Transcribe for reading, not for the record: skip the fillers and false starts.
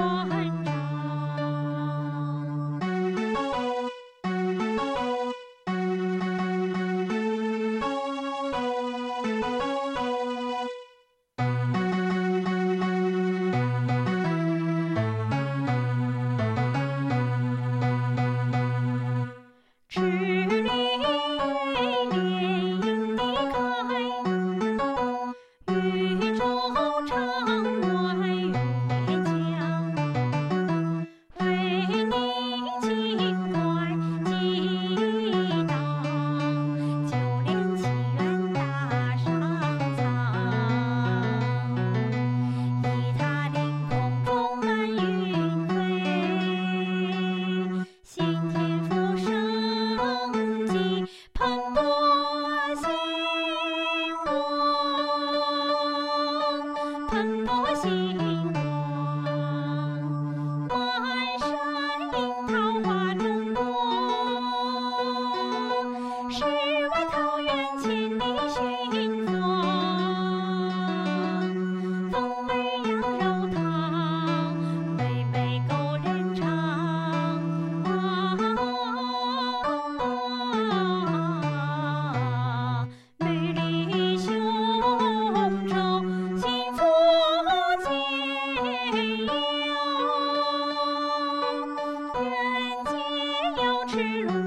传唱。赤岭连营地开，渔舟长外月江。为你情怀激荡，就连祈愿大上苍。一踏凌空中满云飞，新天福生机蓬勃兴旺，蓬勃兴旺，满山樱桃花中朵，世外桃源千里寻访，风味羊肉汤，美味够人尝。美丽胸中幸福渐扬，愿解瑶池路。